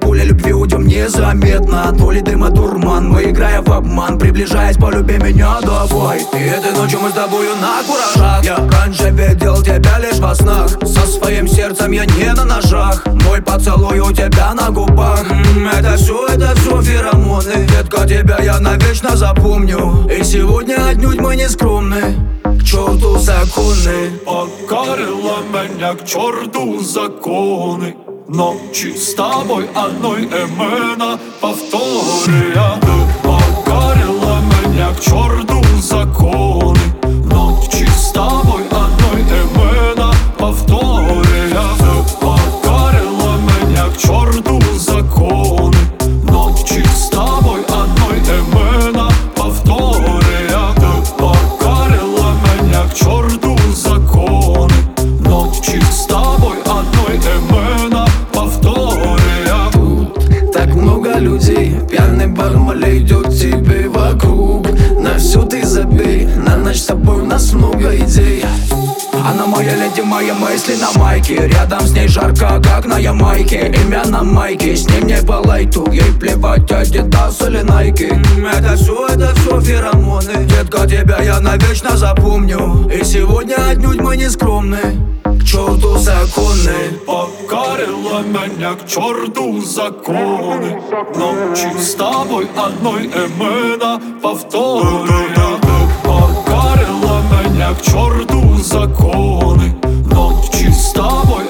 Пуля любви уйдем незаметно. То ли дым и дурман, мы играем в обман. Приближаясь, полюби меня давай. И этой ночью мы с тобою на куражах. Я раньше видел тебя лишь во снах. Со своим сердцем я не на ножах. Мой поцелуй у тебя на губах. Это все феромоны. Детка, тебя я навечно запомню. И сегодня отнюдь мы не скромны. К черту законы. Покорила меня к черту законы. Ночи с тобой одной эмена повтория. Ты покорила меня к черту законы. Ночи с тобой одной эмена повтория. Ты покорила меня к черту законы. Ночи с тобой одной эмена повтория. Ты покорила меня к черту законы. Ночи с тобой одной эмена повтория. Тут так много людей, пьяный бармен идет тебе вокруг. На все ты забей, на ночь с тобой у нас много идей. Она моя леди, мои мысли на майке. Рядом с ней жарко, как на Ямайке. Имя на майке, с ним не по лайту. Ей плевать, Адидас или Найки. Это все феромоны. Детка, тебя я навечно запомню. И сегодня отнюдь мы не скромны. К черту законы. Покорила меня к черту законы. Ночи с тобой одной эмена повтория. Покорила меня к черту законы. Ночи с тобой